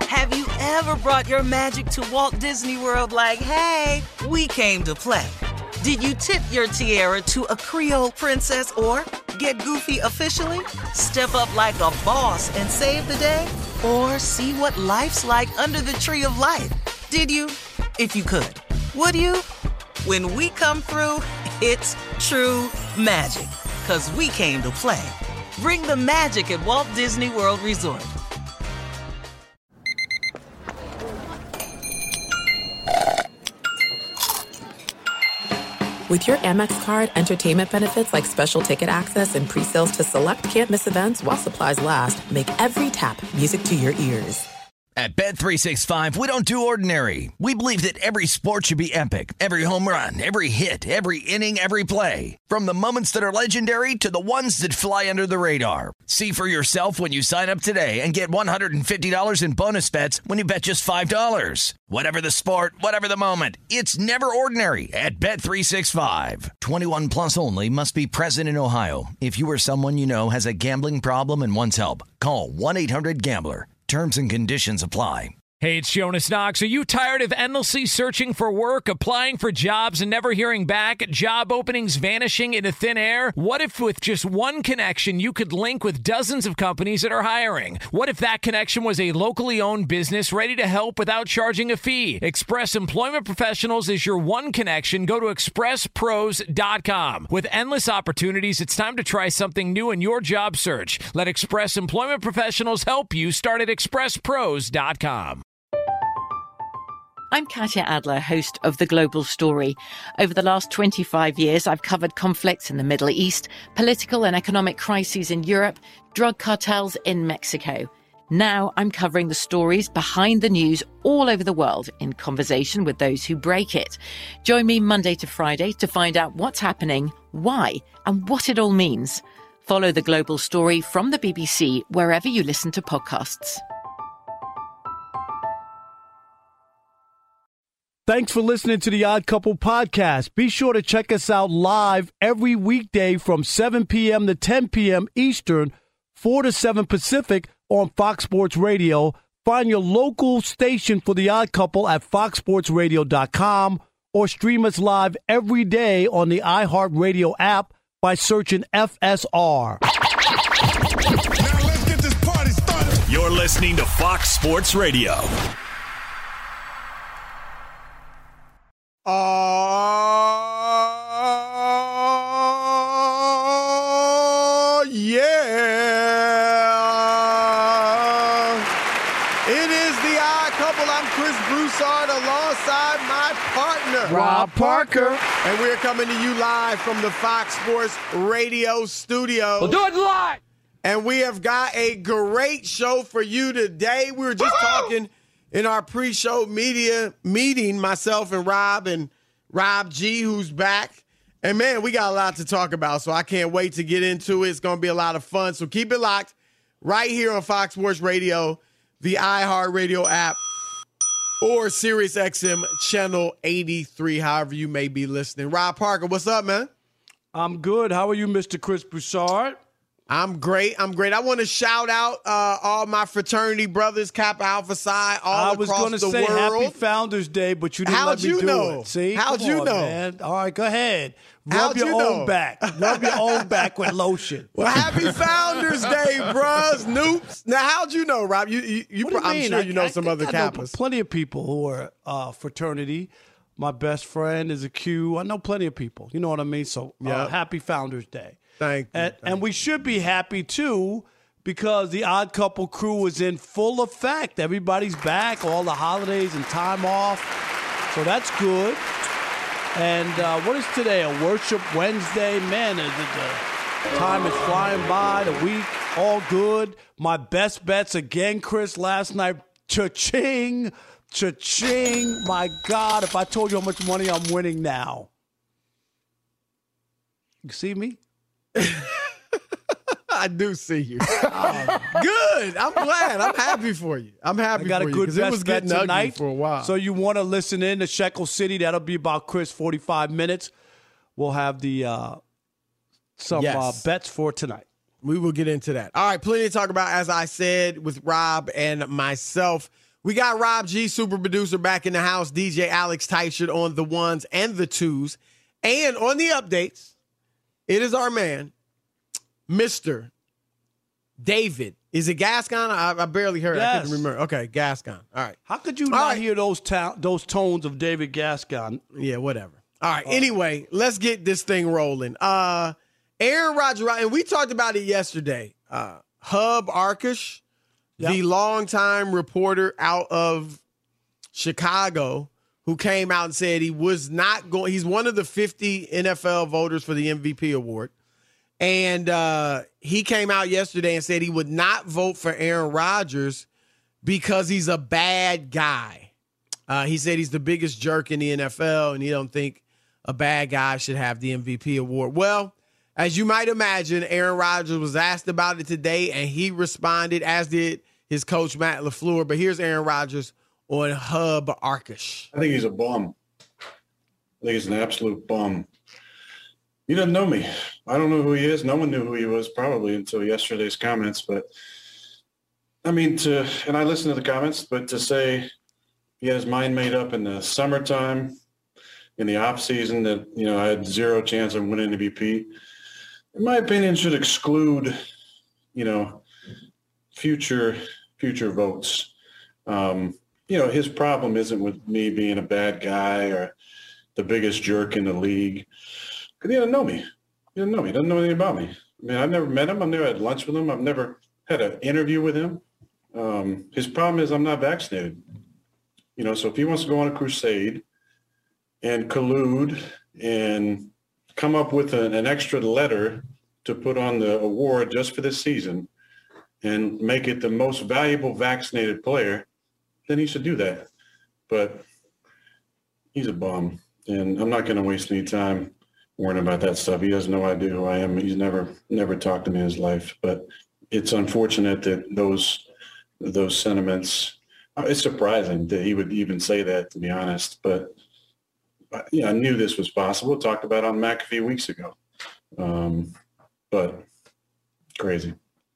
Have you ever brought your magic to Walt Disney World like, hey, we came to play? Did you tip your tiara to a Creole princess or get goofy officially? Step up like a boss and save the day? Or see what life's like under the tree of life? Did you? If you could. Would you? When we come through, it's true magic. 'Cause we came to play. Bring the magic at Walt Disney World Resort. With your Amex card, entertainment benefits like special ticket access and pre-sales to select can't-miss events while supplies last make every tap music to your ears. At Bet365, we don't do ordinary. We believe that every sport should be epic. Every home run, every hit, every inning, every play. From the moments that are legendary to the ones that fly under the radar. See for yourself when you sign up today and get $150 in bonus bets when you bet just $5. Whatever the sport, whatever the moment, it's never ordinary at Bet365. 21 plus only. Must be present in Ohio. If you or someone you know has a gambling problem and wants help, call 1-800-GAMBLER. Terms and conditions apply. Hey, it's Jonas Knox. Are you tired of endlessly searching for work, applying for jobs, and never hearing back? Job openings vanishing into thin air? What if with just one connection, you could link with dozens of companies that are hiring? What if that connection was a locally owned business ready to help without charging a fee? Express Employment Professionals is your one connection. Go to expresspros.com. With endless opportunities, it's time to try something new in your job search. Let Express Employment Professionals help you. Start at expresspros.com. I'm Katya Adler, host of The Global Story. Over the last 25 years, I've covered conflicts in the Middle East, political and economic crises in Europe, drug cartels in Mexico. Now I'm covering the stories behind the news all over the world in conversation with those who break it. Join me Monday to Friday to find out what's happening, why, and what it all means. Follow The Global Story from the BBC wherever you listen to podcasts. Thanks for listening to the Odd Couple podcast. Be sure to check us out live every weekday from 7 p.m. to 10 p.m. Eastern, 4 to 7 Pacific on Fox Sports Radio. Find your local station for the Odd Couple at foxsportsradio.com or stream us live every day on the iHeartRadio app by searching FSR. Now let's get this party started. You're listening to Fox Sports Radio. Oh, yeah. It is the Odd Couple. I'm Chris Broussard alongside my partner, Rob Parker. And we're coming to you live from the Fox Sports Radio studio. We'll do it live. And we have got a great show for you today. We were just talking in our pre-show media meeting, myself and Rob G, who's back. And, man, we got a lot to talk about, so I can't wait to get into it. It's going to be a lot of fun. So keep it locked right here on Fox Sports Radio, the iHeartRadio app, or SiriusXM Channel 83, however you may be listening. Rob Parker, what's up, man? I'm good. How are you, Mr. Chris Broussard? I'm great. I want to shout out all my fraternity brothers, Kappa Alpha Psi, all across the world. I was going to say Happy Founders Day, but you didn't let me do it. See? How'd you know? Man. All right, go ahead. Rub your own back. Rub your own back with lotion. Well, Happy Founders Day, bruh. Noops. Now, how'd you know, Rob? I'm sure you know some other Kappas. Plenty of people who are fraternity. My best friend is a Q. I know plenty of people. You know what I mean? So Happy Founders Day. Thank you. And we should be happy, too, because the Odd Couple crew is in full effect. Everybody's back, all the holidays and time off. So that's good. And what is today? A Worship Wednesday? Man, the time is flying by, the week, all good. My best bets again, Chris, last night. Cha-ching, cha-ching. My God, if I told you how much money I'm winning now. You see me? I do see you. Good. I'm glad. I'm happy for you. I'm happy for you. I got a good best bet tonight for a while. So you want to listen in to Shekel City? That'll be about, Chris, 45 minutes. We'll have the some bets for tonight. We will get into that. All right, plenty to talk about, as I said, with Rob and myself. We got Rob G, super producer, back in the house. DJ Alex Teichert on the ones and the twos. And on the updates, it is our man, Mr. David. Is it Gascon? I barely heard. Yes. I couldn't remember. Okay, Gascon. All right. How could you not hear those tones of David Gascon? Yeah, whatever. All right. Anyway, let's get this thing rolling. Aaron Rodgers, and we talked about it yesterday. Hub Arkush, the longtime reporter out of Chicago, who came out and said he was not going. He's one of the 50 NFL voters for the MVP award. And he came out yesterday and said he would not vote for Aaron Rodgers because he's a bad guy. He said he's the biggest jerk in the NFL, and he don't think a bad guy should have the MVP award. Well, as you might imagine, Aaron Rodgers was asked about it today, and he responded, as did his coach, Matt LaFleur. But here's Aaron Rodgers on Hub Arkush. I think he's a bum. I think he's an absolute bum. He doesn't know me. I don't know who he is. No one knew who he was probably until yesterday's comments. But, I mean, and I listened to the comments, but to say he had his mind made up in the summertime, in the offseason, that, I had zero chance of winning MVP, in my opinion, should exclude, future votes. His problem isn't with me being a bad guy or the biggest jerk in the league. Because he doesn't know me. He doesn't know me. He doesn't know anything about me. I mean, I've never met him. I've never had lunch with him. I've never had an interview with him. His problem is I'm not vaccinated. So if he wants to go on a crusade and collude and come up with an extra letter to put on the award just for this season and make it the most valuable vaccinated player, then he should do that. But he's a bum, and I'm not going to waste any time worrying about that stuff. He has no idea who I am. He's never talked to me in his life. But it's unfortunate that those sentiments. It's surprising that he would even say that, to be honest. But I knew this was possible. Talked about it on Mac a few weeks ago. But crazy.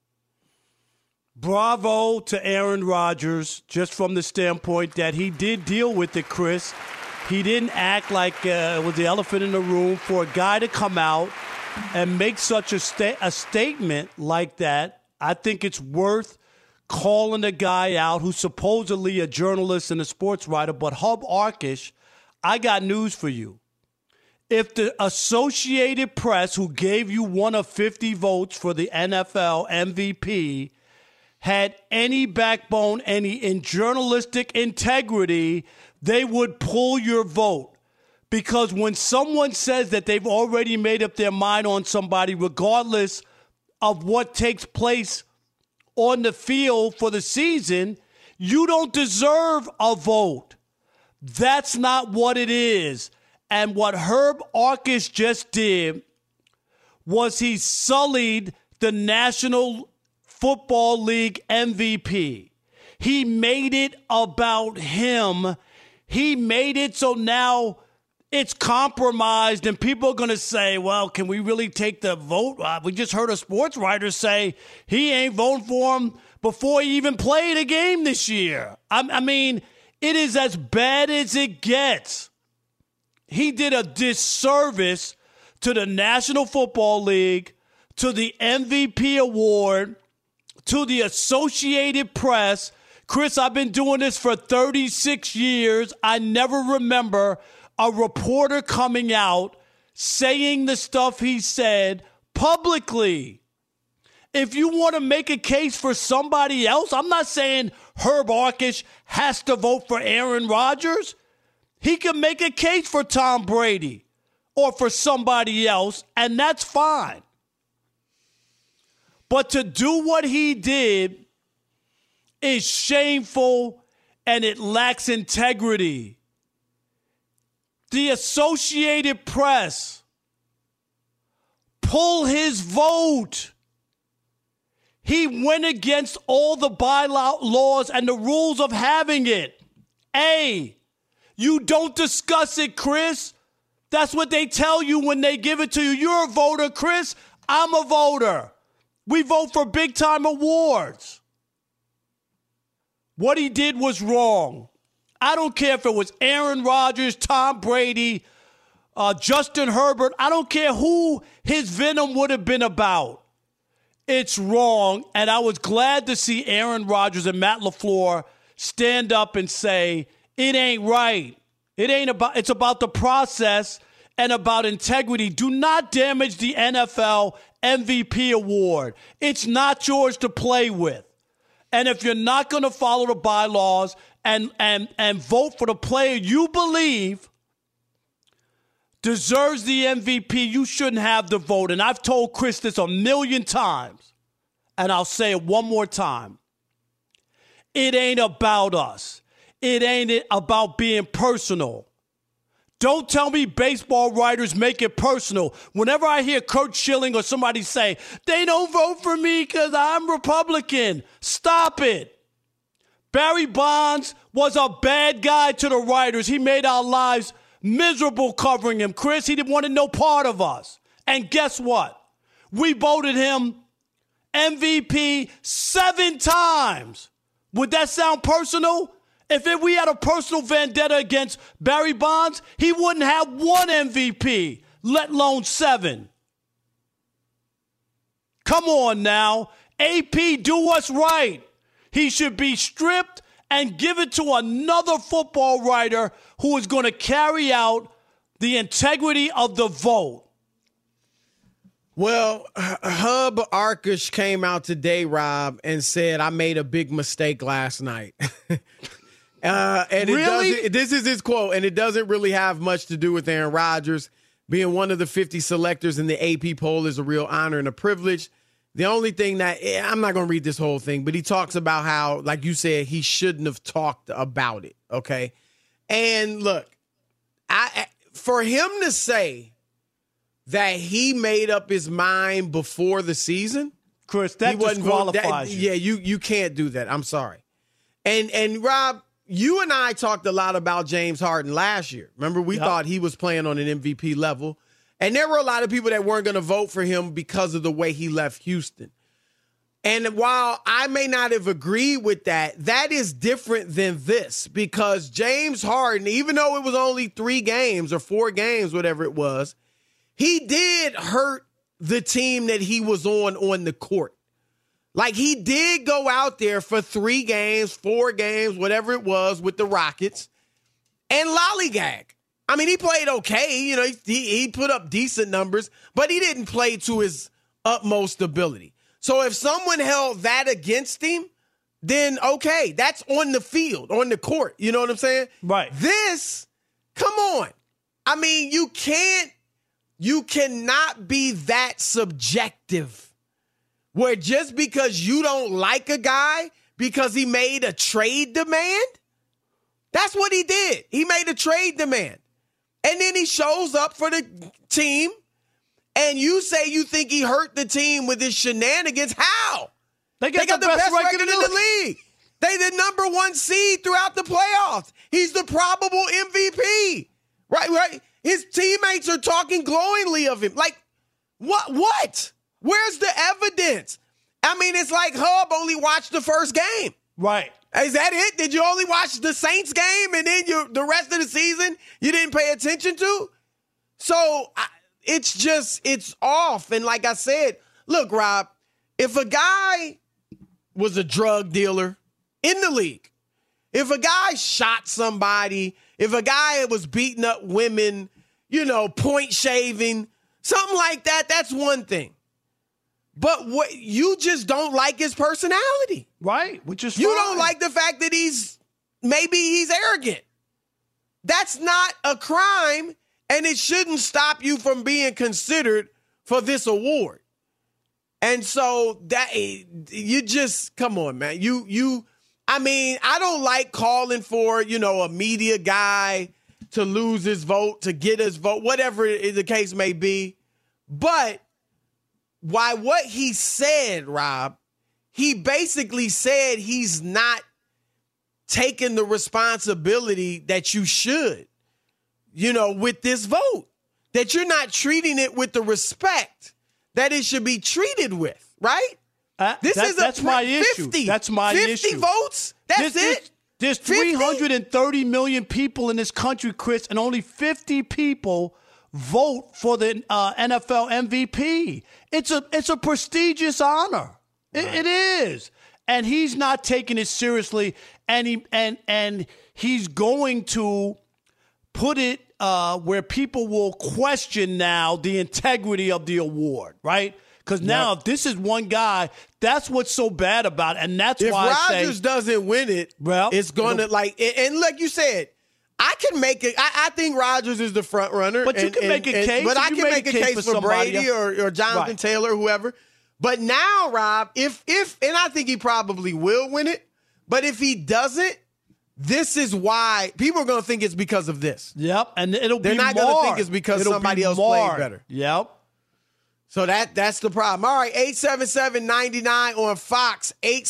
Bravo to Aaron Rodgers, just from the standpoint that he did deal with it, Chris. He didn't act like it was the elephant in the room. For a guy to come out and make such a statement like that, I think it's worth calling a guy out who's supposedly a journalist and a sports writer. But Hub Arkush, I got news for you. If the Associated Press, who gave you one of 50 votes for the NFL MVP, had any backbone, in journalistic integrity, they would pull your vote. Because when someone says that they've already made up their mind on somebody, regardless of what takes place on the field for the season, you don't deserve a vote. That's not what it is. And what Herb Arkush just did was he sullied the National Football League MVP. He made it about him. He made it so now it's compromised, and people are going to say, well, can we really take the vote? We just heard a sports writer say he ain't voting for him before he even played a game this year. I mean, it is as bad as it gets. He did a disservice to the National Football League, to the MVP award, to the Associated Press. Chris, I've been doing this for 36 years. I never remember a reporter coming out saying the stuff he said publicly. If you want to make a case for somebody else, I'm not saying Herb Arkush has to vote for Aaron Rodgers. He can make a case for Tom Brady or for somebody else, and that's fine. But to do what he did is shameful, and it lacks integrity. The Associated Press pull his vote. He went against all the bylaws and the rules of having it. You don't discuss it, Chris. That's what they tell you when they give it to you. You're a voter, Chris. I'm a voter. We vote for big-time awards. What he did was wrong. I don't care if it was Aaron Rodgers, Tom Brady, Justin Herbert. I don't care who his venom would have been about. It's wrong, and I was glad to see Aaron Rodgers and Matt LaFleur stand up and say, it ain't right. It's about the process and about integrity. Do not damage the NFL MVP award. It's not yours to play with. And if you're not going to follow the bylaws and vote for the player you believe deserves the MVP, you shouldn't have the vote. And I've told Chris this a million times, and I'll say it one more time. It ain't about us. It ain't about being personal. Don't tell me baseball writers make it personal. Whenever I hear Curt Schilling or somebody say, they don't vote for me because I'm Republican, stop it. Barry Bonds was a bad guy to the writers. He made our lives miserable covering him. Chris, he didn't want no part of us. And guess what? We voted him MVP 7 times. Would that sound personal? If we had a personal vendetta against Barry Bonds, he wouldn't have 1 MVP, let alone 7. Come on now. AP, do what's right. He should be stripped and given to another football writer who is going to carry out the integrity of the vote. Well, Hub Arkush came out today, Rob, and said, I made a big mistake last night. And really? This is his quote, and it doesn't really have much to do with Aaron Rodgers. Being one of the 50 selectors in the AP poll is a real honor and a privilege. The only thing that, I'm not going to read this whole thing, but he talks about how, like you said, he shouldn't have talked about it, okay? And look, for him to say that he made up his mind before the season, Chris, that disqualifies you. Yeah, you can't do that. I'm sorry. And Rob, you and I talked a lot about James Harden last year. Remember, we thought he was playing on an MVP level. And there were a lot of people that weren't going to vote for him because of the way he left Houston. And while I may not have agreed with that, that is different than this, because James Harden, even though it was only 3 games or 4 games, whatever it was, he did hurt the team that he was on the court. Like, he did go out there for 3 games, 4 games, whatever it was, with the Rockets and lollygag. I mean, he played okay. You know, he put up decent numbers, but he didn't play to his utmost ability. So if someone held that against him, then okay, that's on the field, on the court. You know what I'm saying? Right. This, come on. I mean, you cannot be that subjective where just because you don't like a guy because he made a trade demand, that's what he did. He made a trade demand. And then he shows up for the team, and you say you think he hurt the team with his shenanigans. How? They got the best record in the league. They the number 1 seed throughout the playoffs. He's the probable MVP. Right? His teammates are talking glowingly of him. Like, what? Where's the evidence? I mean, it's like Hub only watched the first game. Right. Is that it? Did you only watch the Saints game and then the rest of the season you didn't pay attention to? So it's off. And like I said, look, Rob, if a guy was a drug dealer in the league, if a guy shot somebody, if a guy was beating up women, point shaving, something like that, that's one thing. But what you just don't like his personality. Right, which is you fine. don't like the fact that he's arrogant. That's not a crime, and it shouldn't stop you from being considered for this award. And so that you just come on, man. I mean, I don't like calling for, a media guy to lose his vote, to get his vote, whatever the case may be. But why what he said, Rob, he basically said he's not taking the responsibility that you should, with this vote, that you're not treating it with the respect that it should be treated with, right? That's my issue. That's my 50 issue. 50 votes? That's it? There's 50? 330 million people in this country, Chris, and only 50 people vote for the NFL MVP. It's a prestigious honor. It is. And he's not taking it seriously, and he's going to put it where people will question now the integrity of the award, right? Because now, if this is one guy, that's what's so bad about it, and that's why if Rodgers doesn't win it, it's going to and like you said, I can make it. I think Rodgers is the front runner, but you can make a case. But I can make a case for Brady or Jonathan Taylor, whoever. But now, Rob, if and I think he probably will win it, but if he doesn't, this is why people are going to think it's because of this. Yep, and they're not going to think it's because somebody else played better. Yep. So that's the problem. All right, 877-99 on Fox,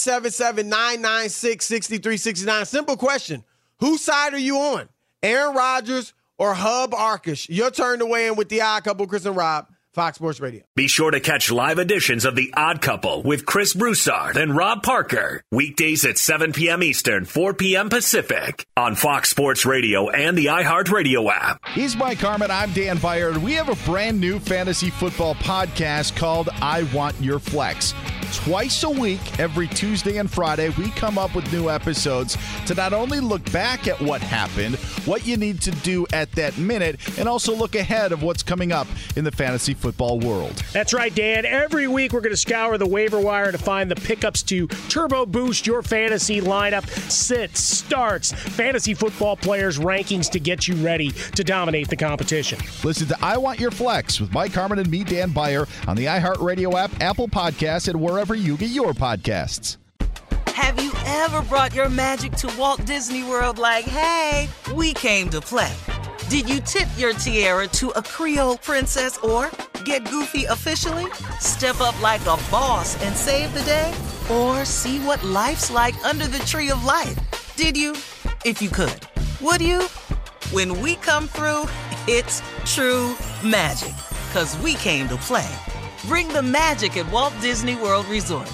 877-996-6369. Simple question. Whose side are you on? Aaron Rodgers or Hub Arkush? Your turn to weigh in with the Odd Couple, Chris and Rob, Fox Sports Radio. Be sure to catch live editions of The Odd Couple with Chris Broussard and Rob Parker. Weekdays at 7 p.m. Eastern, 4 p.m. Pacific on Fox Sports Radio and the iHeartRadio app. He's Mike Harmon. I'm Dan Byer. We have a brand new fantasy football podcast called I Want Your Flex. Twice a week, every Tuesday and Friday, we come up with new episodes to not only look back at what happened, what you need to do at that minute, and also look ahead of what's coming up in the fantasy football world. That's right, Dan. Every week we're going to scour the waiver wire to find the pickups to turbo boost your fantasy lineup, sits, starts, fantasy football players' rankings to get you ready to dominate the competition. Listen to I Want Your Flex with Mike Harmon and me, Dan Byer, on the iHeartRadio app, Apple Podcasts, and wherever you get your podcasts. Have you ever brought your magic to Walt Disney World like, hey, we came to play? Did you tip your tiara to a Creole princess or get goofy officially? Step up like a boss and save the day? Or see what life's like under the tree of life? Did you? If you could. Would you? When we come through, it's true magic. 'Cause we came to play. Bring the magic at Walt Disney World Resort.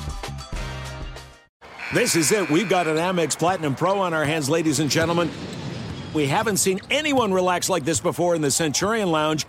This is it. We've got an Amex Platinum Pro on our hands, ladies and gentlemen. We haven't seen anyone relax like this before in the Centurion Lounge.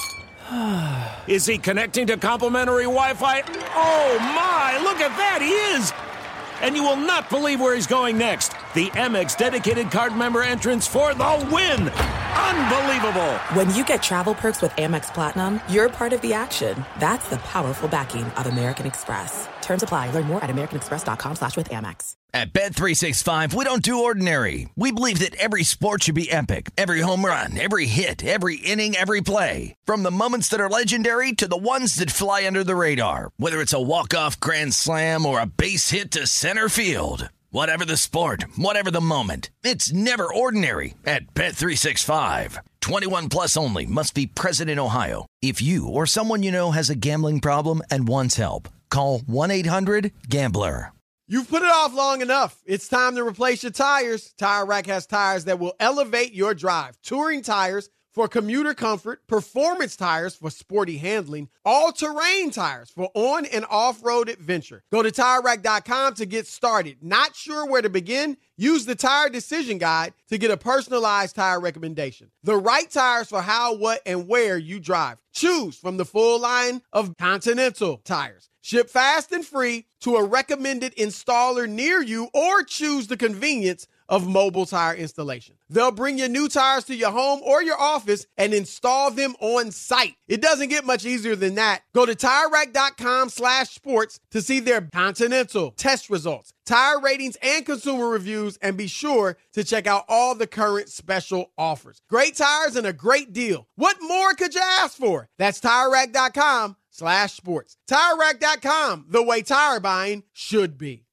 Is he connecting to complimentary Wi-Fi? Oh, my. Look at that. He is. And you will not believe where he's going next. The Amex dedicated card member entrance for the win. Unbelievable. When you get travel perks with Amex Platinum, you're part of the action. That's the powerful backing of American Express. Terms apply. Learn more at americanexpress.com/withAmex. At Bet365, we don't do ordinary. We believe that every sport should be epic. Every home run, every hit, every inning, every play. From the moments that are legendary to the ones that fly under the radar. Whether it's a walk-off grand slam or a base hit to center field. Whatever the sport, whatever the moment, it's never ordinary at Bet365. 21 plus only. Must be present in Ohio. If you or someone you know has a gambling problem and wants help, call 1-800-GAMBLER. You've put it off long enough. It's time to replace your tires. Tire Rack has tires that will elevate your drive. Touring tires for commuter comfort, performance tires for sporty handling, all-terrain tires for on- and off-road adventure. Go to TireRack.com to get started. Not sure where to begin? Use the Tire Decision Guide to get a personalized tire recommendation. The right tires for how, what, and where you drive. Choose from the full line of Continental tires. Ship fast and free to a recommended installer near you, or choose the convenience of mobile tire installation. They'll bring your new tires to your home or your office and install them on site. It doesn't get much easier than that. Go to TireRack.com/sports to see their Continental test results, tire ratings, and consumer reviews, and be sure to check out all the current special offers. Great tires and a great deal. What more could you ask for? That's TireRack.com/sports. TireRack.com, the way tire buying should be.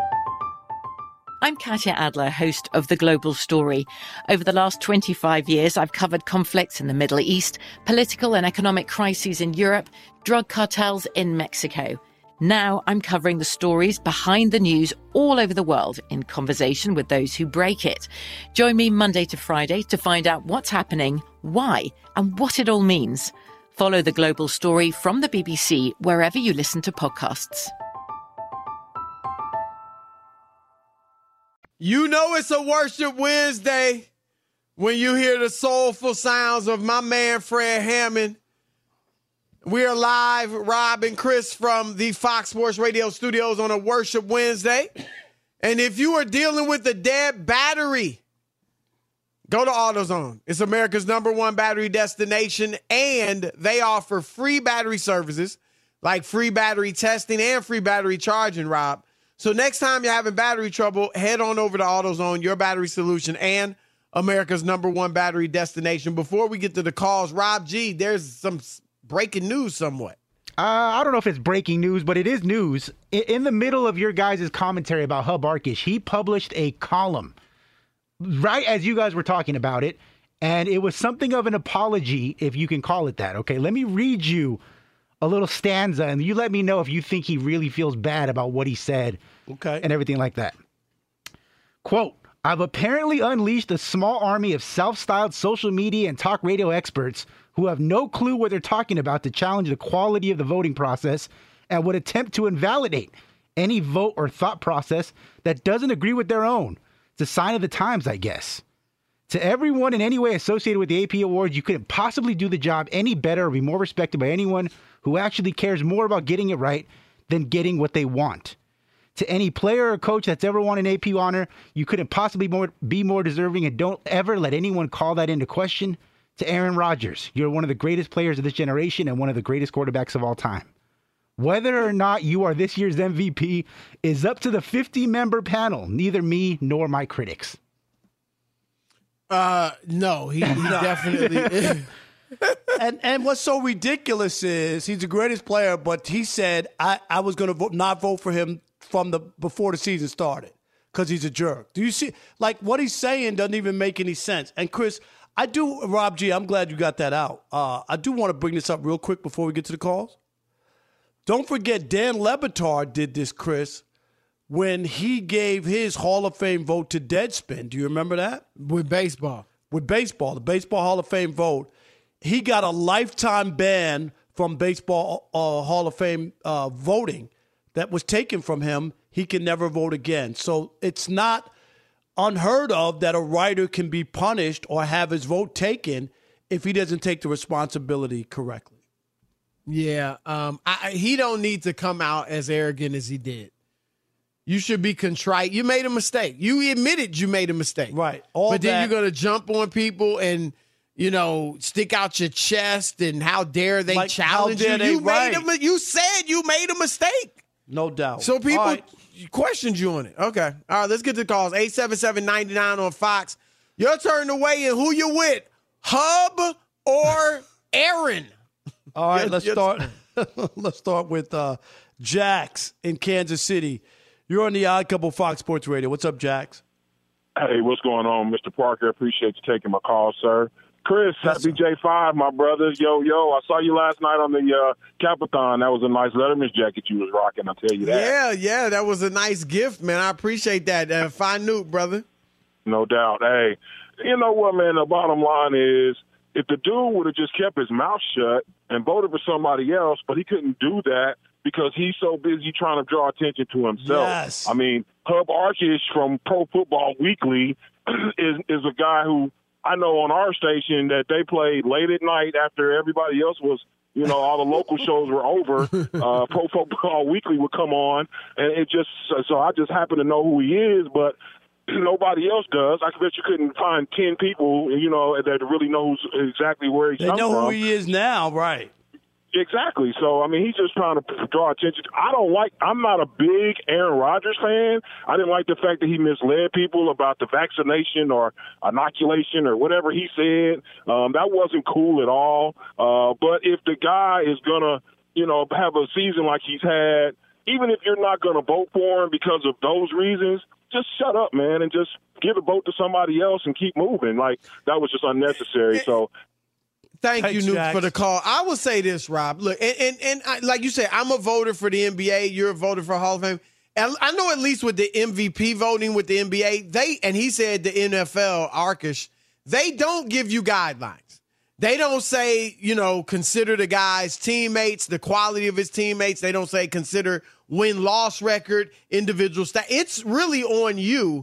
I'm Katya Adler, host of The Global Story. Over the last 25 years, I've covered conflicts in the Middle East, political and economic crises in Europe, drug cartels in Mexico. Now I'm covering the stories behind the news all over the world in conversation with those who break it. Join me Monday to Friday to find out what's happening, why, and what it all means. Follow The Global Story from the BBC wherever you listen to podcasts. You know it's a Worship Wednesday when you hear the soulful sounds of my man Fred Hammond. We are live, Rob and Chris, from the Fox Sports Radio studios on a Worship Wednesday. And if you are dealing with a dead battery, go to AutoZone. It's America's #1 battery destination, and they offer free battery services like free battery testing and free battery charging, Rob. So next time you're having battery trouble, head on over to AutoZone, your battery solution, and America's #1 battery destination. Before we get to the calls, Rob G., there's some breaking news somewhat. I don't know if it's breaking news, but it is news. In the middle of your guys' commentary about Hub Arkush, he published a column right as you guys were talking about it, and it was something of an apology, if you can call it that. Okay, let me read you a little stanza, and you let me know if you think he really feels bad about what he said, okay, and everything like that. Quote, I've apparently unleashed a small army of self-styled social media and talk radio experts who have no clue what they're talking about to challenge the quality of the voting process and would attempt to invalidate any vote or thought process that doesn't agree with their own. It's a sign of the times, I guess. To everyone in any way associated with the AP Awards, you couldn't possibly do the job any better or be more respected by anyone who actually cares more about getting it right than getting what they want. To any player or coach that's ever won an AP honor, you couldn't possibly be more deserving, and don't ever let anyone call that into question. To Aaron Rodgers, you're one of the greatest players of this generation and one of the greatest quarterbacks of all time. Whether or not you are this year's MVP is up to the 50-member panel, neither me nor my critics. No, he definitely is. And what's so ridiculous is he's the greatest player, but he said I was going to not vote for him from before the season started because he's a jerk. Do you see? Like, what he's saying doesn't even make any sense. And Chris, Rob G., I'm glad you got that out. I do want to bring this up real quick before we get to the calls. Don't forget, Dan Le Batard did this, Chris, when he gave his Hall of Fame vote to Deadspin. Do you remember that? With baseball. With baseball, the Baseball Hall of Fame vote. He got a lifetime ban from Baseball Hall of Fame voting that was taken from him. He can never vote again. So it's not unheard of that a writer can be punished or have his vote taken if he doesn't take the responsibility correctly. Yeah, he don't need to come out as arrogant as he did. You should be contrite. You made a mistake. You admitted you made a mistake. Right. But then you're going to jump on people and, stick out your chest and how dare they challenge you. You said you made a mistake. No doubt. So people questioned you on it. Okay. All right, let's get to the calls. 877-99 on Fox. Your turn to weigh in. Who you with? Hub or Aaron? All right, let's start. Let's start with Jax in Kansas City. You're on the Odd Couple Fox Sports Radio. What's up, Jax? Hey, what's going on, Mr. Parker? Appreciate you taking my call, sir. Chris, happy J5, my brother. Yo, I saw you last night on the Capathon. That was a nice Letterman's jacket you was rocking, I'll tell you that. Yeah, that was a nice gift, man. I appreciate that. Fine Newt, brother. No doubt. Hey, you know what, man? The bottom line is, if the dude would have just kept his mouth shut and voted for somebody else, but he couldn't do that because he's so busy trying to draw attention to himself. Yes. I mean, Hub Arkush from Pro Football Weekly is a guy who I know on our station that they played late at night after everybody else was, all the local shows were over. Pro Football Weekly would come on, and so I just happen to know who he is, but nobody else does. I bet you couldn't find 10 people, that really knows exactly where he's come from. They know who he is now, right? Exactly. So, I mean, he's just trying to draw attention. I'm not a big Aaron Rodgers fan. I didn't like the fact that he misled people about the vaccination or inoculation or whatever he said. That wasn't cool at all. But if the guy is going to, have a season like he's had, even if you're not going to vote for him because of those reasons, just shut up, man, and just give a vote to somebody else and keep moving. Like, that was just unnecessary. So, Thank you, Nuke, for the call. I will say this, Rob. Look, and like you said, I'm a voter for the NBA. You're a voter for Hall of Fame. And I know at least with the MVP voting with the NBA, and he said the NFL, Arkush, they don't give you guidelines. They don't say, consider the guy's teammates, the quality of his teammates. They don't say consider win-loss record, individual stat. It's really on you.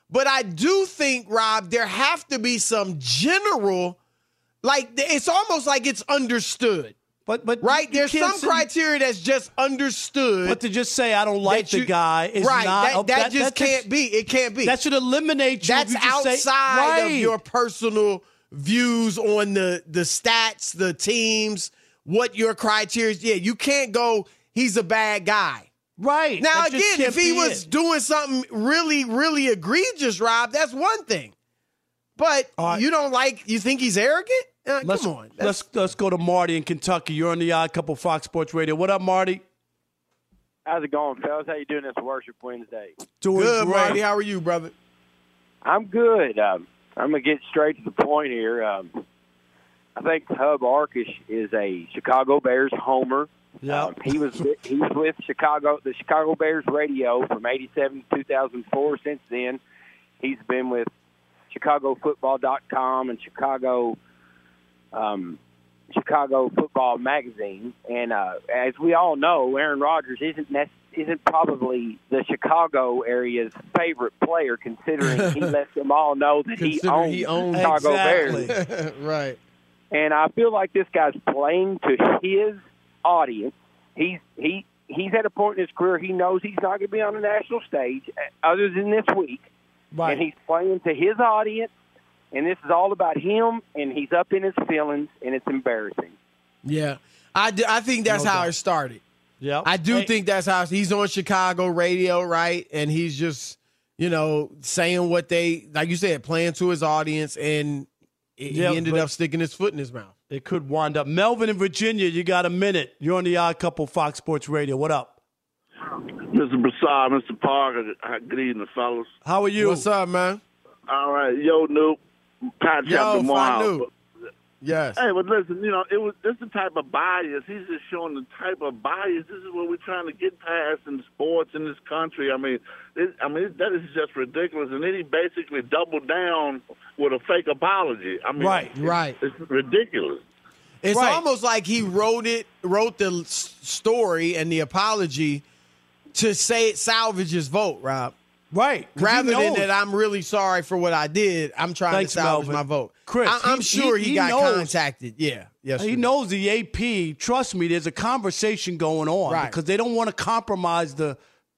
But I do think, Rob, there have to be some general, like it's almost like it's understood. But right, there's some criteria that's just understood. But to just say I don't like the guy is right, not that just can't be. It can't be. That should eliminate you. That's outside of your personal views on the stats, the teams, what your criteria is. Yeah, you can't go, he's a bad guy. Right. Now, again, if he was doing something really, really egregious, Rob, that's one thing. But you think he's arrogant? Come on. Let's go to Marty in Kentucky. You're on the Odd Couple Fox Sports Radio. What up, Marty? How's it going, fellas? How you doing this Worship Wednesday? Doing good, great. Marty. How are you, brother? I'm good. I'm going to get straight to the point here. I think Hub Arkush is a Chicago Bears homer. Yeah. He was with the Chicago Bears radio from 87 to 2004. Since then, he's been with ChicagoFootball.com and Chicago Football Magazine, and as we all know, Aaron Rodgers isn't probably the Chicago area's favorite player, considering he lets them all know that he owns Chicago Bears. Right. And I feel like this guy's playing to his audience. He's at a point in his career he knows he's not going to be on the national stage other than this week. Right. And he's playing to his audience, and this is all about him, and he's up in his feelings, and it's embarrassing. Yeah. I think that's how it started. Yeah. I do think that's how he's on Chicago radio, right? And he's just, saying what they, like you said, playing to his audience, and he ended up sticking his foot in his mouth. It could wind up. Melvin in Virginia, you got a minute. You're on the Odd Couple Fox Sports Radio. What up? Mr. Broussard, Mr. Parker, good evening, fellas. How are you? What's up, man? All right. Yo, Noop. Pat Chapter Morehouse. Yes. Hey, but listen, this is the type of bias. He's just showing the type of bias. This is what we're trying to get past in sports in this country. I mean, that is just ridiculous. And then he basically doubled down with a fake apology. I mean, right. It's ridiculous. It's almost like he wrote the story and the apology to salvage his vote, Rob. Right. Rather than that I'm really sorry for what I did, I'm trying to salvage my vote. Chris, I'm sure he got contacted. Yeah. Yes. He knows the AP. Trust me, there's a conversation going on because they don't want to compromise the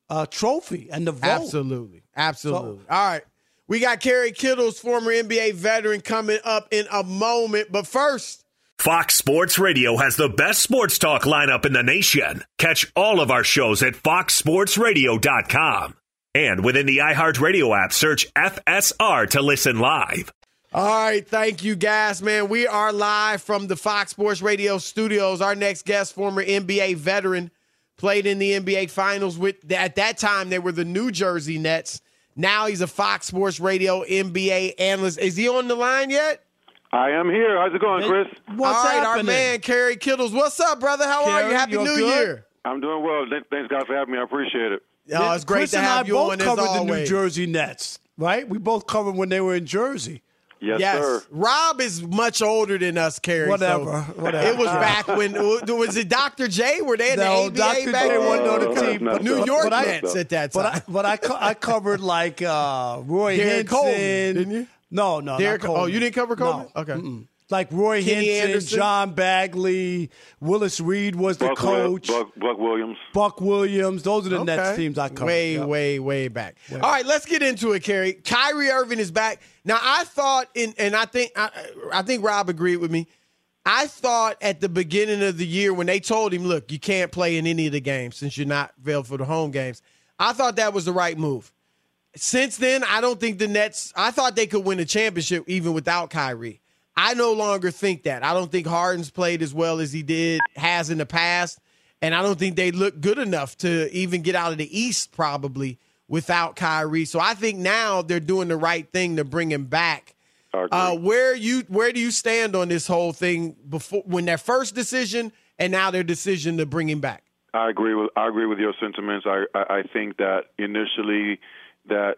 trophy and the vote. Absolutely. All right. We got Kerry Kittles, former NBA veteran, coming up in a moment. But first, Fox Sports Radio has the best sports talk lineup in the nation. Catch all of our shows at foxsportsradio.com. And within the iHeartRadio app, search FSR to listen live. All right, thank you, guys, man. We are live from the Fox Sports Radio studios. Our next guest, former NBA veteran, played in the NBA Finals at that time, they were the New Jersey Nets. Now he's a Fox Sports Radio NBA analyst. Is he on the line yet? I am here. How's it going, Chris? What's happening? Our man, Kerry Kittles. What's up, brother? How are you? Happy New Year. I'm doing well. Thanks, guys, for having me. I appreciate it. Oh, it's great to have you on, as always. Chris and I both covered the New Jersey Nets, right? We both covered when they were in Jersey. Yes, sir. Rob is much older than us, Kerry. Whatever. It was back when, was it Dr. J? Were they in the ABA Dr. back J then? wasn't on the team. New York Nets at that time. But I covered like Roy Derek Hinton. Coleman, didn't you? No, Derek, not Coleman. Oh, you didn't cover Coleman? No. Okay. Mm-mm. Like Roy Kenny Hinton, Anderson? John Bagley, Willis Reed was the coach. Buck Williams. Buck Williams. Those are the Nets teams I covered. Way back. All right, let's get into it, Kerry. Kyrie Irving is back. Now, I thought, and I think Rob agreed with me, I thought at the beginning of the year when they told him, look, you can't play in any of the games since you're not available for the home games, I thought that was the right move. Since then, I don't think the Nets, I thought they could win a championship even without Kyrie. I no longer think that. I don't think Harden's played as well as he has in the past, and I don't think they look good enough to even get out of the East probably without Kyrie. So I think now they're doing the right thing to bring him back. Where do you stand on this whole thing before when their first decision and now their decision to bring him back? I agree with your sentiments. I think that initially that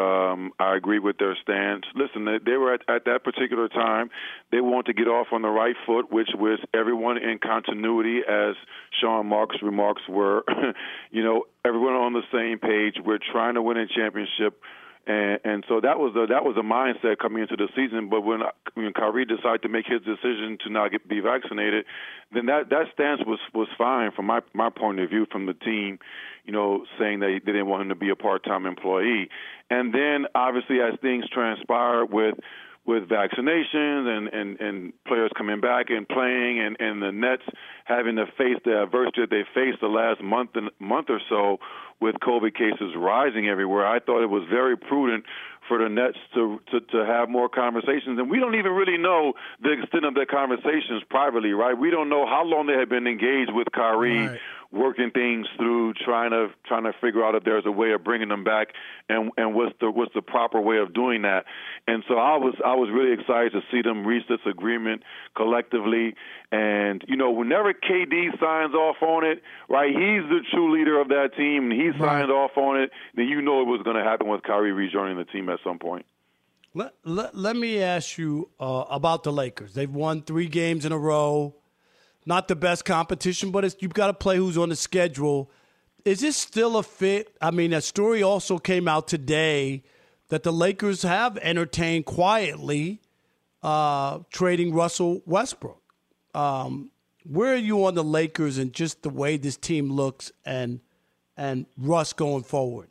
I agree with their stance. Listen, they were at that particular time, they want to get off on the right foot, which was everyone in continuity, as Sean Marks' remarks were. Everyone on the same page. We're trying to win a championship. And so that was a mindset coming into the season. But when Kyrie decided to make his decision to not be vaccinated, then that stance was fine from my point of view, from the team, saying that they didn't want him to be a part-time employee. And then obviously as things transpired with vaccinations and players coming back and playing and the Nets having to face the adversity that they faced the last month or so with COVID cases rising everywhere, I thought it was very prudent for the Nets to have more conversations. And we don't even really know the extent of their conversations privately, right? We don't know how long they had been engaged with Kyrie, right, working things through, trying to figure out if there's a way of bringing them back and what's the proper way of doing that. And so I was really excited to see them reach this agreement collectively. And, whenever KD signs off on it, right, he's the true leader of that team, and he signed off on it, then it was going to happen with Kyrie rejoining the team at some point. Let me ask you about the Lakers. They've won 3 games in a row. Not the best competition, but you've got to play who's on the schedule. Is this still a fit? I mean, a story also came out today that the Lakers have entertained quietly trading Russell Westbrook. Where are you on the Lakers and just the way this team looks and Russ going forward?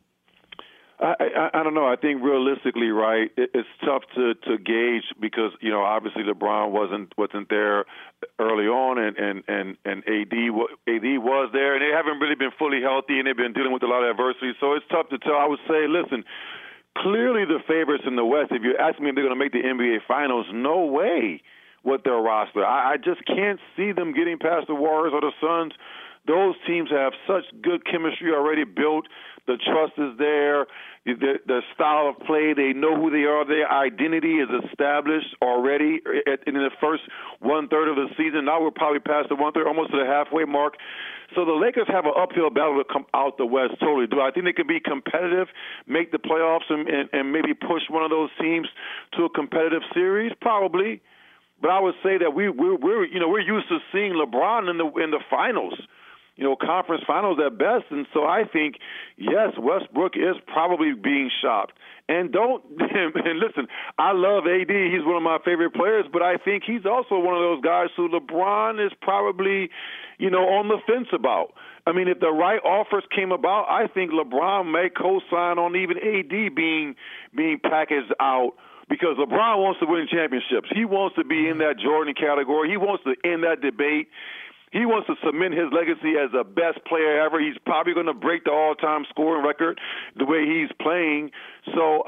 I don't know. I think realistically, right, it's tough to gauge because, obviously LeBron wasn't there early on and AD was there, and they haven't really been fully healthy, and they've been dealing with a lot of adversity. So it's tough to tell. I would say, listen, clearly the favorites in the West, if you ask me if they're going to make the NBA Finals, no way with their roster. I just can't see them getting past the Warriors or the Suns. Those teams have such good chemistry already built. The trust is there. Their style of play, they know who they are. Their identity is established already in the first one-third of the season. Now we're probably past the one-third, almost to the halfway mark. So the Lakers have an uphill battle to come out the West, totally. Do I think they can be competitive, make the playoffs, and maybe push one of those teams to a competitive series? Probably. But I would say that we're used to seeing LeBron in the finals. Conference finals at best. And so I think, yes, Westbrook is probably being shopped. And listen, I love AD. He's one of my favorite players, but I think he's also one of those guys who LeBron is probably, on the fence about. I mean, if the right offers came about, I think LeBron may co-sign on even AD being packaged out, because LeBron wants to win championships. He wants to be in that Jordan category. He wants to end that debate. He wants to cement his legacy as the best player ever. He's probably going to break the all-time scoring record the way he's playing. So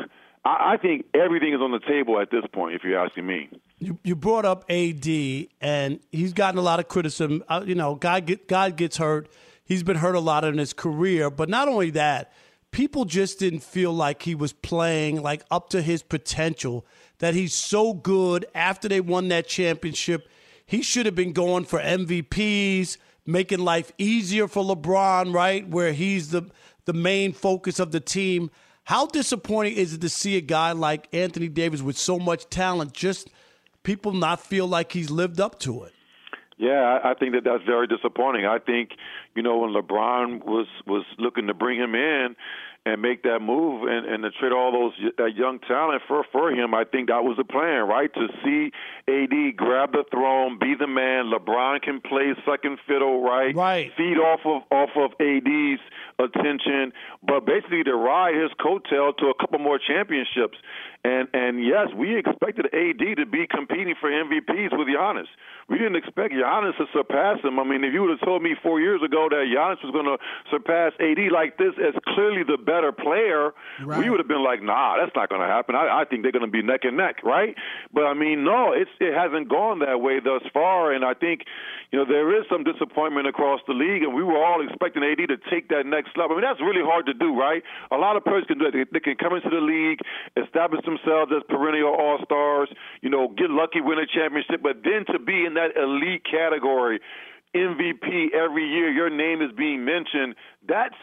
I think everything is on the table at this point, if you're asking me. You brought up AD, and he's gotten a lot of criticism. God gets hurt. He's been hurt a lot in his career. But not only that, people just didn't feel like he was playing like up to his potential, that he's so good after they won that championship. He should have been going for MVPs, making life easier for LeBron, right, where he's the main focus of the team. How disappointing is it to see a guy like Anthony Davis with so much talent, just people not feel like he's lived up to it? Yeah, I think that's very disappointing. I think, when LeBron was looking to bring him in and make that move and to trade all that young talent for him, I think that was the plan, right? To see AD grab the throne, be the man. LeBron can play second fiddle, right? Feed off of AD's attention, but basically to ride his coattail to a couple more championships. And yes, we expected AD to be competing for MVPs with Giannis. We didn't expect Giannis to surpass him. I mean, if you would have told me 4 years ago that Giannis was going to surpass AD like this as clearly the better player, we would have been like, nah, that's not going to happen. I think they're going to be neck and neck, right? But, I mean, no, it hasn't gone that way thus far, and I think, there is some disappointment across the league, and we were all expecting AD to take that next level. I mean, that's really hard to do, right? A lot of players can do it. They can come into the league, establish themselves as perennial all-stars, get lucky, win a championship, but then to be in that elite category, MVP every year, your name is being mentioned, that's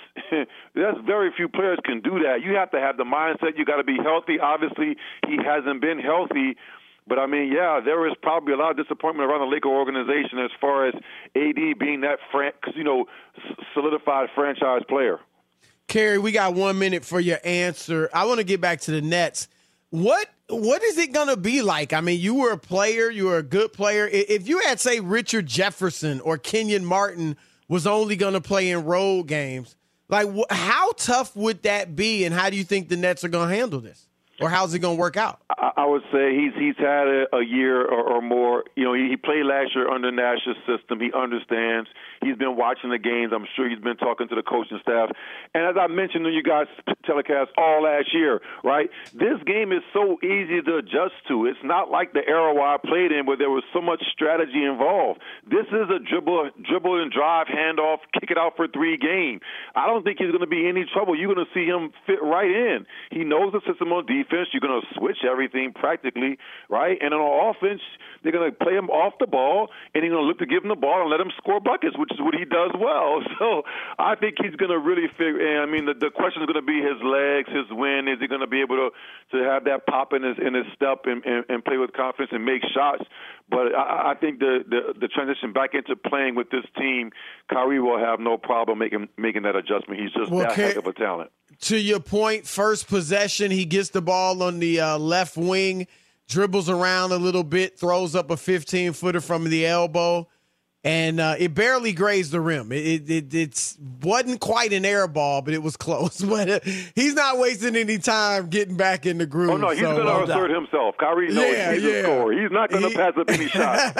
very few players can do that. You have to have the mindset. You got to be healthy. Obviously, he hasn't been healthy. But, I mean, yeah, there is probably a lot of disappointment around the Laker organization as far as AD being that solidified franchise player. Kerry, we got 1 minute for your answer. I want to get back to the Nets. What is it going to be like? I mean, you were a player. You were a good player. If you had, say, Richard Jefferson or Kenyon Martin was only going to play in road games, like how tough would that be, and how do you think the Nets are going to handle this? Or how's it going to work out? I would say he's had a year or more. You know, he played last year under Nash's system. He understands. He's been watching the games. I'm sure he's been talking to the coaching staff. And as I mentioned to you guys telecast all last year, right, this game is so easy to adjust to. It's not like the era where I played in where there was so much strategy involved. This is a dribble and drive, handoff, kick it out for three game. I don't think he's going to be any trouble. You're going to see him fit right in. He knows the system on defense. You're going to switch everything practically, right? And on offense, they're going to play him off the ball, and they're going to look to give him the ball and let him score buckets, which is what he does well. So I think he's going to really figure. And I mean, the question is going to be his legs, his wind. Is he going to be able to have that pop in his step and play with confidence and make shots? But I think the transition back into playing with this team, Kyrie will have no problem making that adjustment. He's just that heck of a talent. To your point, first possession, he gets the ball on the left wing, dribbles around a little bit, throws up a 15-footer from the elbow, and it barely grazed the rim. It wasn't quite an air ball, but it was close. But he's not wasting any time getting back in the groove. Oh, no, he's going to assert himself. Kyrie knows he's a scorer. He's not going to pass up any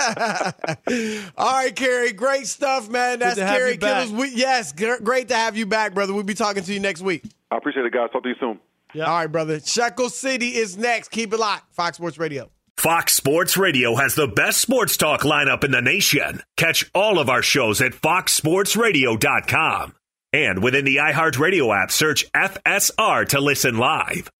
shots. All right, Kerry, great stuff, man. That's Kerry Kittles. Yes, great to have you back, brother. We'll be talking to you next week. I appreciate it, guys. Talk to you soon. Yep. All right, brother. Shekel City is next. Keep it locked. Fox Sports Radio. Fox Sports Radio has the best sports talk lineup in the nation. Catch all of our shows at foxsportsradio.com. And within the iHeartRadio app, search FSR to listen live.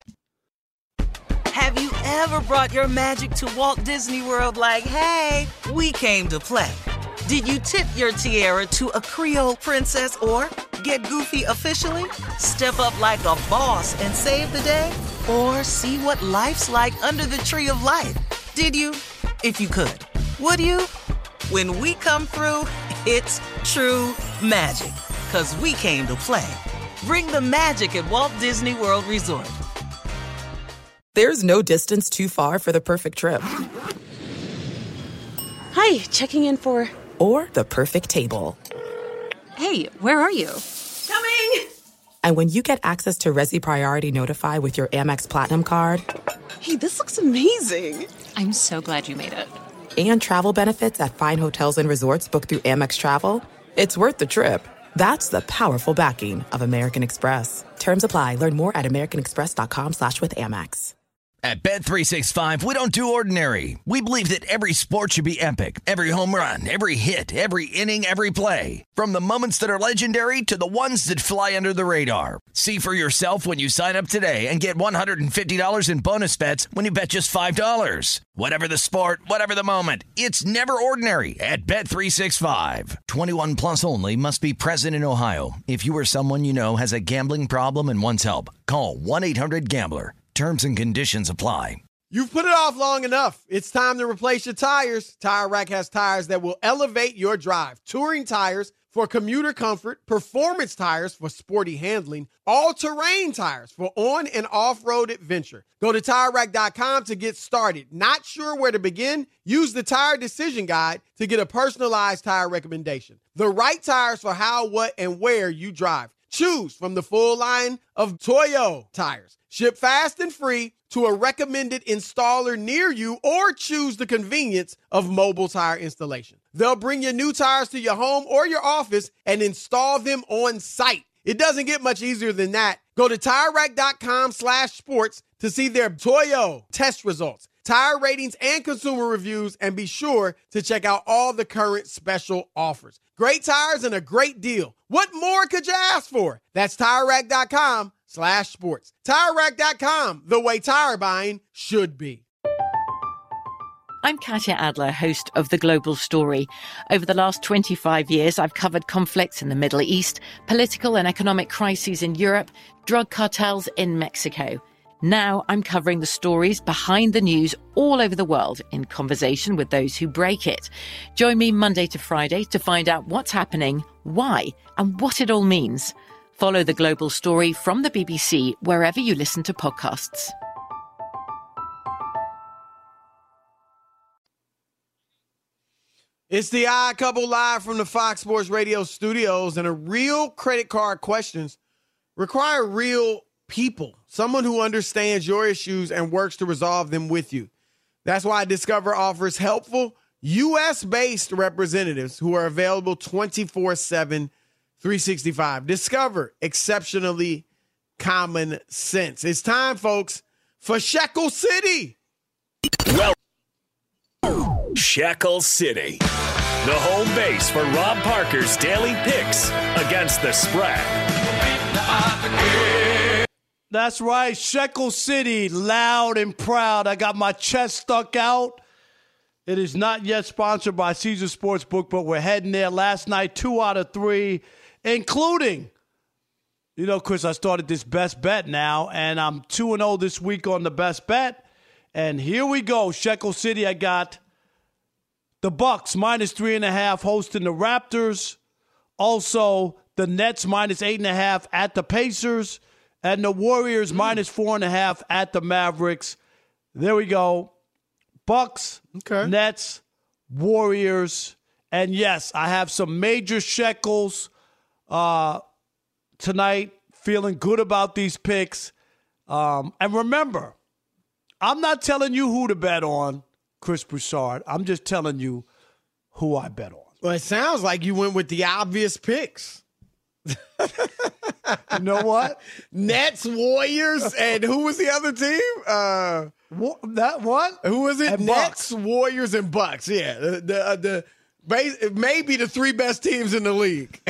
Have you ever brought your magic to Walt Disney World like, hey, we came to play? Did you tip your tiara to a Creole princess or get goofy officially? Step up like a boss and save the day? Or see what life's like under the tree of life? Did you? If you could. Would you? When we come through, it's true magic. 'Cause we came to play. Bring the magic at Walt Disney World Resort. There's no distance too far for the perfect trip. Hi, checking in for... Or the perfect table. Hey, where are you? Coming! And when you get access to Resi Priority Notify with your Amex Platinum card... Hey, this looks amazing. I'm so glad you made it. And travel benefits at fine hotels and resorts booked through Amex Travel, it's worth the trip. That's the powerful backing of American Express. Terms apply. Learn more at americanexpress.com/withAmex. At Bet365, we don't do ordinary. We believe that every sport should be epic. Every home run, every hit, every inning, every play. From the moments that are legendary to the ones that fly under the radar. See for yourself when you sign up today and get $150 in bonus bets when you bet just $5. Whatever the sport, whatever the moment, it's never ordinary at Bet365. 21 plus only. Must be present in Ohio. If you or someone you know has a gambling problem and wants help, call 1-800-GAMBLER. Terms and conditions apply. You've put it off long enough. It's time to replace your tires. Tire Rack has tires that will elevate your drive. Touring tires for commuter comfort, performance tires for sporty handling, all-terrain tires for on- and off-road adventure. Go to TireRack.com to get started. Not sure where to begin? Use the Tire Decision Guide to get a personalized tire recommendation. The right tires for how, what, and where you drive. Choose from the full line of Toyo tires. Ship fast and free to a recommended installer near you, or choose the convenience of mobile tire installation. They'll bring your new tires to your home or your office and install them on site. It doesn't get much easier than that. Go to TireRack.com/sports to see their Toyo test results, tire ratings, and consumer reviews, and be sure to check out all the current special offers. Great tires and a great deal. What more could you ask for? That's TireRack.com/sports. TireRack.com, the way tire buying should be. I'm Katya Adler, host of The Global Story. Over the last 25 years, I've covered conflicts in the Middle East, political and economic crises in Europe, drug cartels in Mexico. Now I'm covering the stories behind the news all over the world in conversation with those who break it. Join me Monday to Friday to find out what's happening, why, and what it all means. Follow The Global Story from the BBC wherever you listen to podcasts. It's the Odd Couple live from the Fox Sports Radio studios, and a real credit card questions require real people, someone who understands your issues and works to resolve them with you. That's why Discover offers helpful U.S.-based representatives who are available 24/7, 365. Discover exceptionally common sense. It's time, folks, for Shekel City. Well, Shekel City, the home base for Rob Parker's daily picks against the spread. That's right, Shekel City, loud and proud. I got my chest stuck out. It is not yet sponsored by Caesar Sportsbook, but we're heading there. Last night, 2 out of 3, including, Chris, I started this best bet now, and I'm 2-0 this week on the best bet. And here we go, Shekel City. I got the Bucks -3.5 hosting the Raptors. Also, the Nets -8.5 at the Pacers. And the Warriors -4.5 at the Mavericks. There we go. Bucks, Nets, Warriors. And yes, I have some major shekels tonight. Feeling good about these picks. And remember, I'm not telling you who to bet on, Chris Broussard. I'm just telling you who I bet on. Well, it sounds like you went with the obvious picks. You know what? Nets, Warriors, and who was the other team? What? Who was it? And Nets, Bucks. Warriors, and Bucks. Yeah, the maybe the 3 best teams in the league.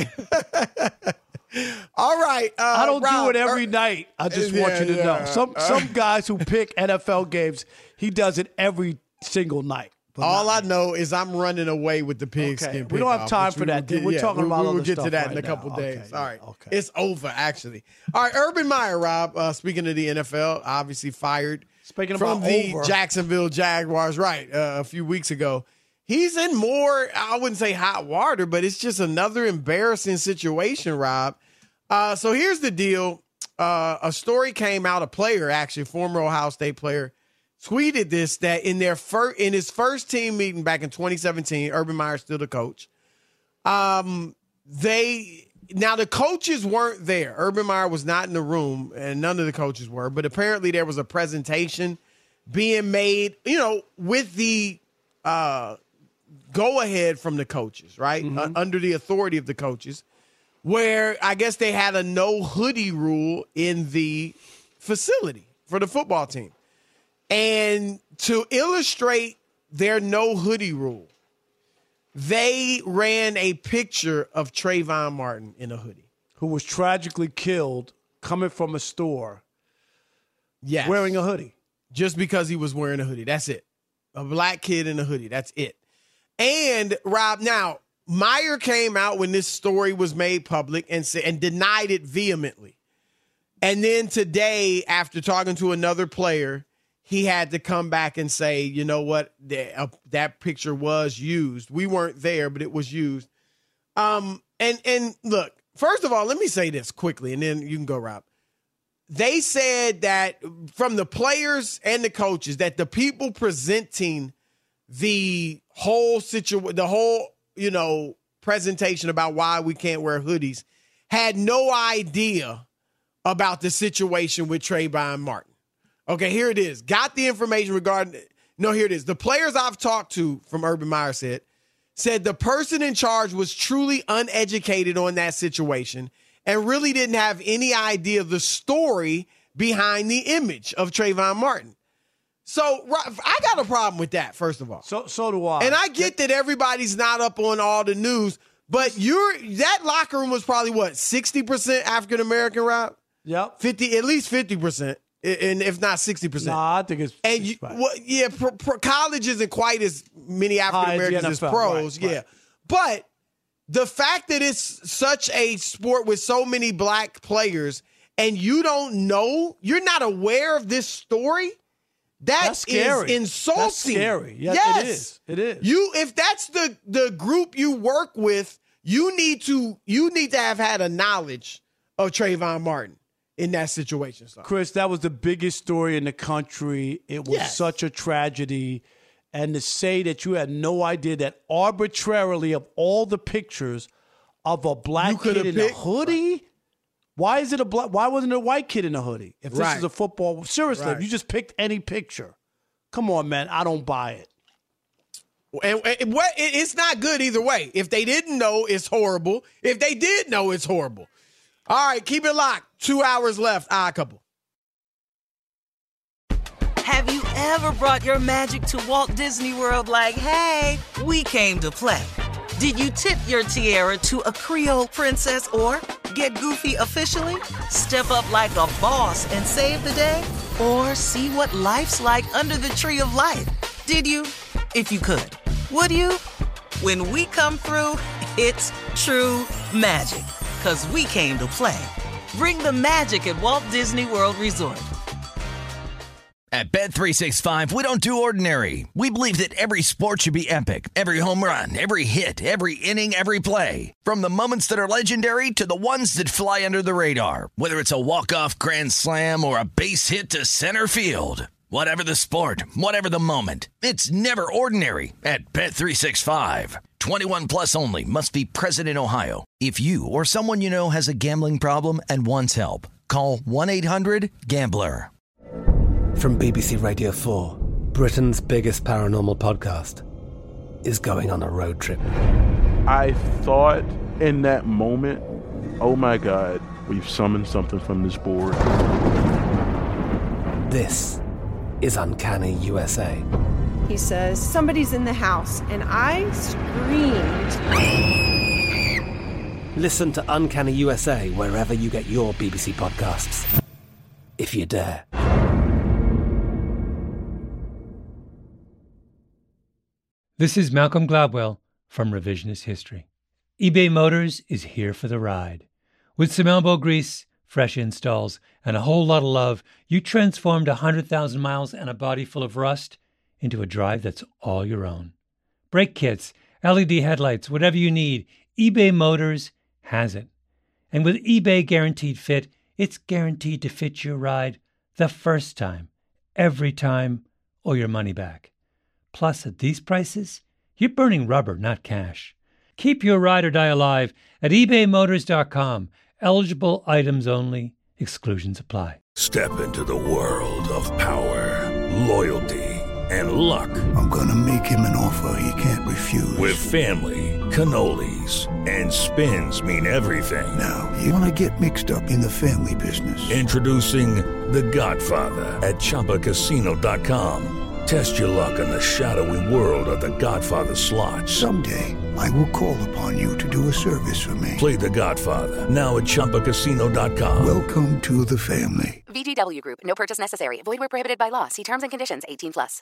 All right. I don't Rob, do it every night. I just want you to know. Some guys who pick NFL games, he does it every single night. All I know is I'm running away with the pigskin. We don't have time for that. We're talking about we'll other get stuff to that right in a couple now. days. Okay, all right. okay. It's over, actually. All right, Urban Meyer, Rob, speaking of the NFL, obviously fired Speaking from about the over. Jacksonville Jaguars, right, a few weeks ago. He's in more, I wouldn't say hot water, but it's just another embarrassing situation, Rob. So here's the deal. A story came out, a player, actually, former Ohio State player, tweeted this, that in his first team meeting back in 2017, Urban Meyer's still the coach. Now the coaches weren't there. Urban Meyer was not in the room, and none of the coaches were. But apparently there was a presentation being made, with the go-ahead from the coaches, right? Mm-hmm. Under the authority of the coaches, where I guess they had a no hoodie rule in the facility for the football team. And to illustrate their no hoodie rule, they ran a picture of Trayvon Martin in a hoodie. Who was tragically killed coming from a store wearing a hoodie. Just because he was wearing a hoodie. That's it. A black kid in a hoodie. That's it. And, Rob, now, Meyer came out when this story was made public and denied it vehemently. And then today, after talking to another player, he had to come back and say, you know what, that picture was used. We weren't there, but it was used. And look, first of all, let me say this quickly, and then you can go, Rob. They said that from the players and the coaches that the people presenting the whole presentation about why we can't wear hoodies had no idea about the situation with Trayvon Martin. Okay, here it is. Got the information regarding – no, here it is. The players I've talked to, from Urban Meyer said the person in charge was truly uneducated on that situation and really didn't have any idea of the story behind the image of Trayvon Martin. So I got a problem with that, first of all. So do I. And I get that everybody's not up on all the news, but that locker room was probably, 60% African-American, Rob? Yep. At least 50%. And if not 60%. Nah, I think it's college isn't quite as many African Americans as pros. Right. Yeah, but the fact that it's such a sport with so many black players, and you don't know, you're not aware of this story. That's scary. Is insulting. That's scary. Yes, it is. If that's the group you work with, you need to have had a knowledge of Trayvon Martin in that situation. So. Chris, that was the biggest story in the country. It was such a tragedy. And to say that you had no idea that arbitrarily of all the pictures of a black kid in a hoodie, why is it why wasn't it a white kid in a hoodie? If this is a football, seriously, if you just picked any picture, come on, man, I don't buy it. And it's not good either way. If they didn't know, it's horrible. If they did know, it's horrible. All right, keep it locked. 2 hours left. Odd Couple. Have you ever brought your magic to Walt Disney World like, hey, we came to play? Did you tip your tiara to a Creole princess or get goofy officially? Step up like a boss and save the day? Or see what life's like under the tree of life? Did you? If you could. Would you? When we come through, it's true magic. 'Cause we came to play. Bring the magic at Walt Disney World Resort. At Bet365, we don't do ordinary. We believe that every sport should be epic. Every home run, every hit, every inning, every play. From the moments that are legendary to the ones that fly under the radar. Whether it's a walk-off grand slam or a base hit to center field. Whatever the sport, whatever the moment. It's never ordinary at Bet365. 21 plus only. Must be present in Ohio. If you or someone you know has a gambling problem and wants help, call 1-800-GAMBLER. From BBC Radio 4, Britain's biggest paranormal podcast is going on a road trip. I thought in that moment, oh my God, we've summoned something from this board. This is Uncanny USA. He says, somebody's in the house, and I screamed. Listen to Uncanny USA wherever you get your BBC podcasts, if you dare. This is Malcolm Gladwell from Revisionist History. eBay Motors is here for the ride. With some elbow grease, fresh installs, and a whole lot of love, you transformed 100,000 miles and a body full of rust into a drive that's all your own. Brake kits, LED headlights, whatever you need, eBay Motors has it. And with eBay Guaranteed Fit, it's guaranteed to fit your ride the first time, every time, or your money back. Plus, at these prices, you're burning rubber, not cash. Keep your ride or die alive at ebaymotors.com. Eligible items only. Exclusions apply. Step into the world of power, loyalty, and luck. I'm going to make him an offer he can't refuse. With family, cannolis, and spins mean everything. Now, you want to get mixed up in the family business. Introducing The Godfather at ChumbaCasino.com. Test your luck in the shadowy world of The Godfather slot. Someday, I will call upon you to do a service for me. Play The Godfather, now at ChumbaCasino.com. Welcome to the family. VGW Group. No purchase necessary. Void where prohibited by law. See terms and conditions. 18+.